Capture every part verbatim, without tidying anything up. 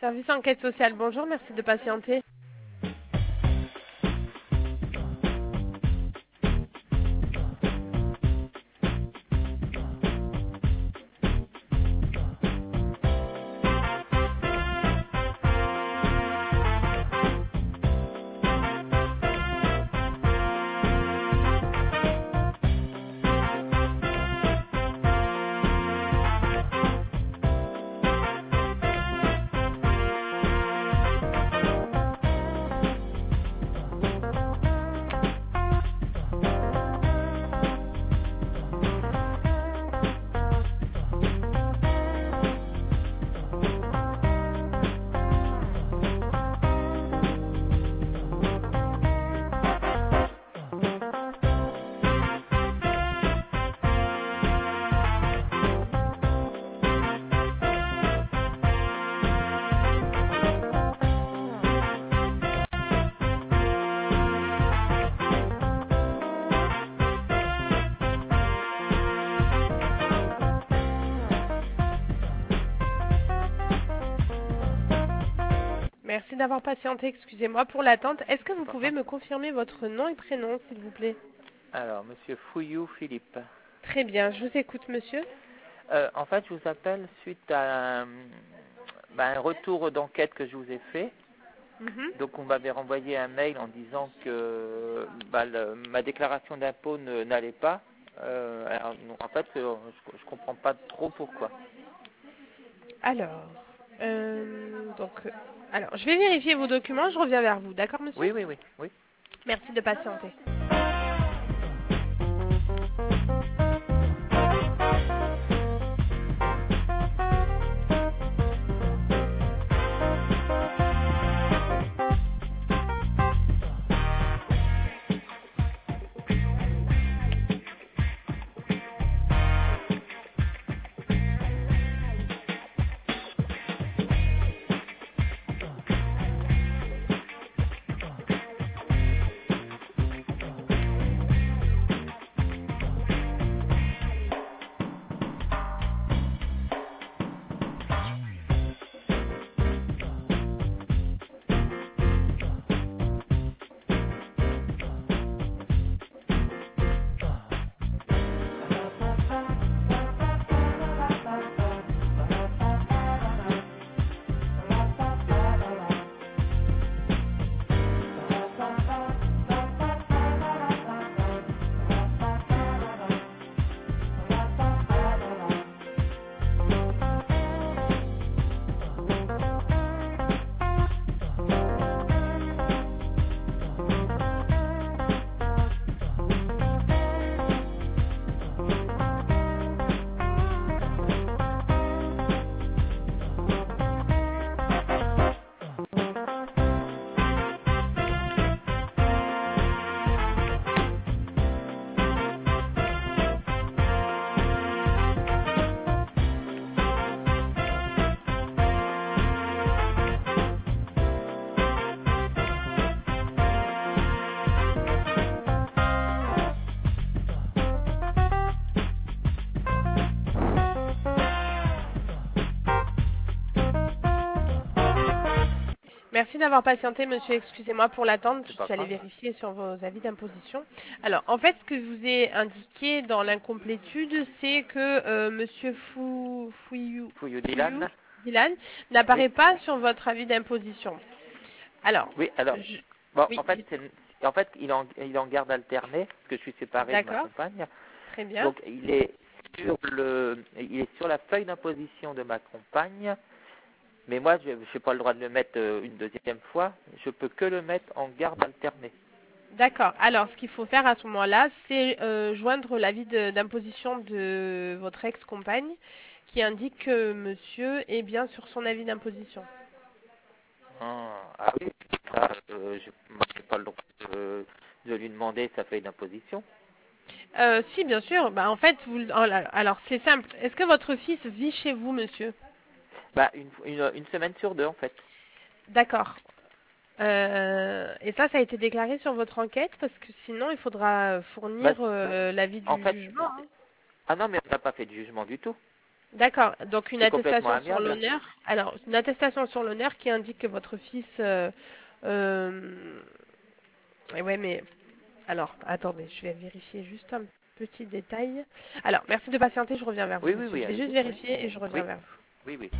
Service enquête sociale, bonjour, merci de patienter. Merci d'avoir patienté, excusez-moi pour l'attente. Est-ce que vous pouvez me confirmer votre nom et prénom, s'il vous plaît? Alors, monsieur Fouillou Philippe. Très bien, je vous écoute, monsieur. Euh, en fait, je vous appelle suite à un, ben, un retour d'enquête que je vous ai fait. Mhm. Donc, on m'avait renvoyé un mail en disant que ben, le, ma déclaration d'impôt ne- n'allait pas. Euh, alors, non, en fait, euh, je, je comprends pas trop pourquoi. Alors, euh, donc, euh, alors, je vais vérifier vos documents, je reviens vers vous, d'accord, monsieur? Oui, oui, oui, oui. Merci de patienter. Merci d'avoir patienté, monsieur. Excusez-moi pour l'attente. C'est Je pas suis allée grave. vérifier sur vos avis d'imposition. Alors, en fait, ce que je vous ai indiqué dans l'incomplétude, c'est que euh, monsieur Fou... Fouillou... Fouillou Fouillou Dylan. Dylan Oui, n'apparaît pas sur votre avis d'imposition. Alors, oui. Alors, je... bon, oui, en fait, dites- c'est, en fait, il est en, il est en garde alternée parce que je suis séparé de ma d'accord, compagne. très bien. Donc, il est sur le, il est sur la feuille d'imposition de ma compagne. Mais moi, je n'ai pas le droit de le mettre euh, une deuxième fois. Je peux que le mettre en garde alternée. D'accord. Alors, ce qu'il faut faire à ce moment-là, c'est euh, joindre l'avis de- d'imposition de votre ex-compagne qui indique que monsieur est bien sur son avis d'imposition. Ah, ah oui, ça, euh, je n'ai pas le droit de, de lui demander sa feuille d'imposition. Euh, si, bien sûr. Bah, en fait, vous, oh là- alors c'est simple. Est-ce que votre fils vit chez vous, monsieur? Bah, une, une, une semaine sur deux, en fait. D'accord. Euh, et ça, ça a été déclaré sur votre enquête parce que sinon, il faudra Bah, fournir euh, l'avis en du fait, jugement. Hein. ah non, mais on n'a pas fait de jugement du tout. D'accord. Donc une C'est complètement attestation sur amiable. l'honneur. Alors, une attestation sur l'honneur qui indique que votre fils. Euh, euh, ouais, mais alors, attendez, je vais vérifier juste un petit détail. Alors, merci de patienter, je reviens vers vous, Oui, oui, monsieur. oui, Je vais juste allez-y. Oui, vérifier et je reviens oui, vers vous. oui, oui.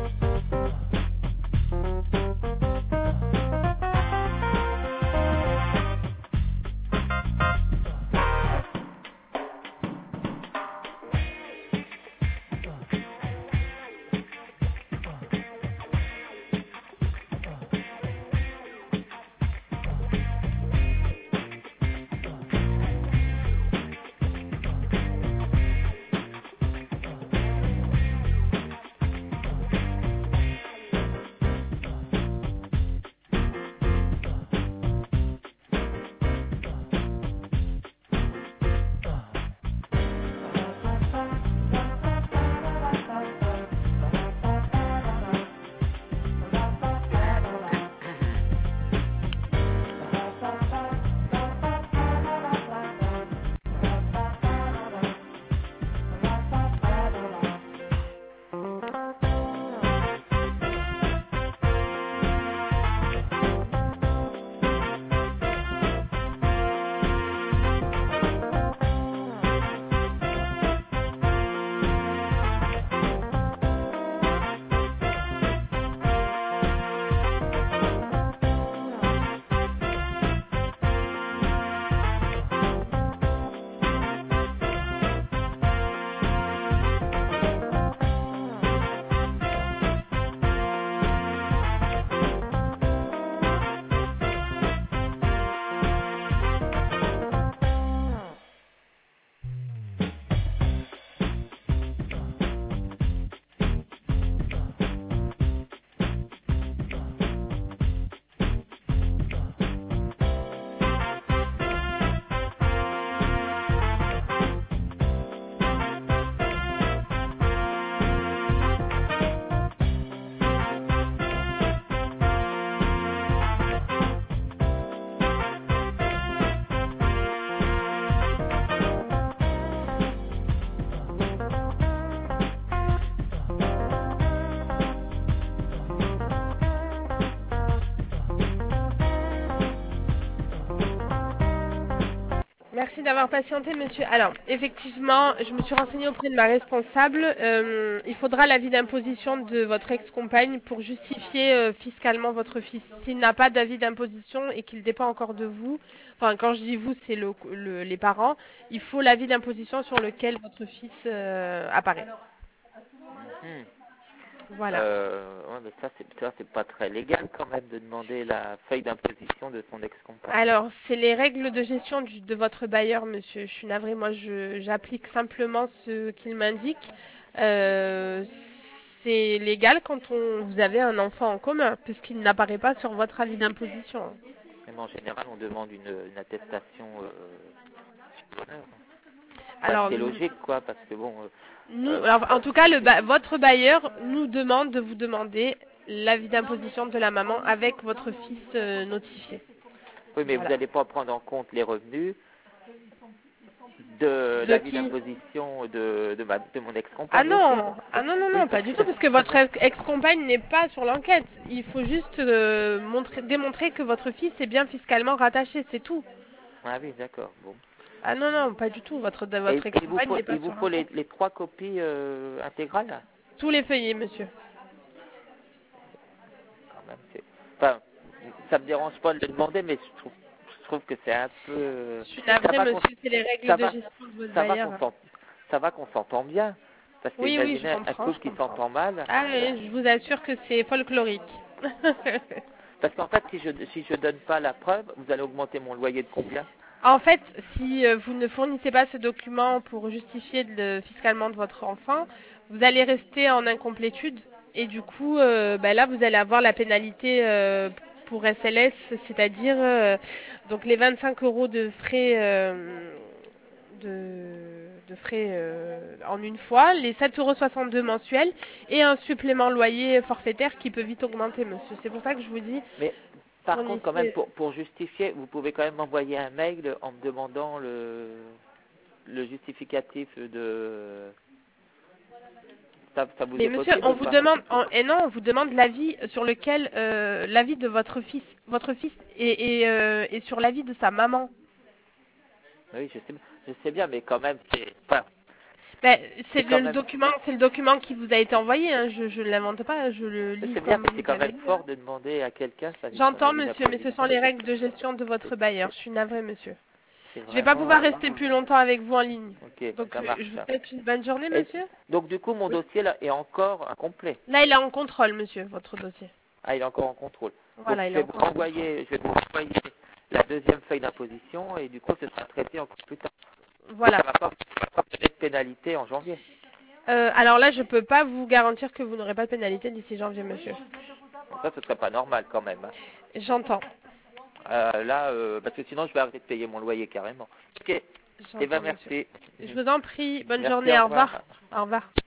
Merci d'avoir patienté, monsieur. Alors, effectivement, je me suis renseignée auprès de ma responsable. Euh, il faudra l'avis d'imposition de votre ex-compagne pour justifier euh, fiscalement votre fils. S'il n'a pas d'avis d'imposition et qu'il dépend encore de vous, enfin, quand je dis vous, c'est le, le- les parents, il faut l'avis d'imposition sur lequel votre fils euh, apparaît. Hmm. Voilà. Euh, ouais, mais ça, c'est ça, c'est pas très légal quand même de demander la feuille d'imposition de son ex-compagne. Alors, c'est les règles de gestion du- de votre bailleur, monsieur. Je suis navrée, moi, je- j'applique simplement ce qu'il m'indique. Euh, c'est légal quand on, vous avez un enfant en commun, puisqu'il n'apparaît pas sur votre avis d'imposition. Même en général, on demande une, une attestation euh, sur l'honneur. Enfin, Alors, c'est nous, logique, quoi, parce que bon... euh, nous- euh, alors, en tout cas, le ba- votre bailleur nous demande de vous demander l'avis d'imposition de la maman avec votre fils euh, notifié. oui, mais vous Voilà. n'allez pas prendre en compte les revenus de De l'avis qui? d'imposition de, de, ma, de mon Ah ex-compagne aussi. non, ah non, non, Oui, non, pas parce du que... tout, parce que votre ex- ex-compagne n'est pas sur l'enquête. Il faut juste euh, montrer, démontrer que votre fils est bien fiscalement rattaché, c'est tout. Ah oui, d'accord, bon. Ah non, non, pas du tout. Votre, Et votre il vous ex-compagne faut, n'est pas il vous sur faut les, l'enquête. les trois copies euh, intégrales, Tous les feuillets, monsieur. quand même. c'est- Enfin, ça me dérange pas de le demander, mais je trouve, je trouve que c'est un peu... Je suis Ça navrée, va qu'on monsieur, c'est les règles ça de va, gestion de votre ça va qu'on bailleur. s'ent- ça va qu'on s'entend bien. Parce que Oui, oui, je imaginez un comprends, je couple qui comprends. s'entend mal. Ah oui, je vous assure que c'est folklorique. Parce qu'en fait, si je si je donne pas la preuve, vous allez augmenter mon loyer de combien? En fait, si euh, vous ne fournissez pas ce document pour justifier de- fiscalement de votre enfant, vous allez rester en incomplétude et du coup, euh, bah là, vous allez avoir la pénalité euh, pour S L S, c'est-à-dire euh, donc les vingt-cinq euros de frais euh, de, de frais euh, en une fois, les sept euros soixante-deux mensuels et un supplément loyer forfaitaire qui peut vite augmenter, monsieur. C'est pour ça que je vous dis, Mais par contre, quand même, fournissez. pour, pour justifier, vous pouvez quand même m'envoyer un mail en me demandant le, le justificatif de, ça, ça vous Mais est monsieur, possible on ou vous pas? demande, en- et non, on vous demande l'avis sur lequel, euh, l'avis de votre fils, votre fils et, et, euh, et sur l'avis de sa maman. Oui, je sais, je sais bien, mais quand même, c'est, enfin, Ben, c'est c'est quand le, le même, document, c'est le document qui vous a été envoyé. Hein, je, je ne l'invente pas, je le je lis sais bien, comme mais c'est vous quand avez même lu. fort de demander à quelqu'un sa vie, son J'entends, avis monsieur, mais ce sont d'imposition. les règles de gestion de votre C'est bailleur. c'est- Je suis navrée, monsieur. c'est Je vais pas vraiment, pouvoir euh, rester plus longtemps avec vous en ligne. ok, Donc, ça euh, je vous marche. souhaite une bonne journée, Et monsieur. donc du coup, mon Oui. dossier là est encore incomplet. Là, il est en contrôle, monsieur, votre dossier. Ah, il est encore en contrôle. Donc Voilà, je il est vais en vous contrôle. renvoyer, je vais vous renvoyer la deuxième feuille d'imposition et du coup, ce sera traité encore plus tard. Et Voilà. ça va pas, ça va pas donner de pénalité en janvier. Euh, alors là, je peux pas vous garantir que vous n'aurez pas de pénalité d'ici janvier, monsieur. Donc ça, ce serait pas normal quand même, hein. J'entends. Euh, là, euh, parce que sinon, je vais arrêter de payer mon loyer carrément. Ok. Eh ben J'entends, monsieur. merci. Je vous en prie. Bonne Merci, journée. au Au revoir. revoir. Au revoir.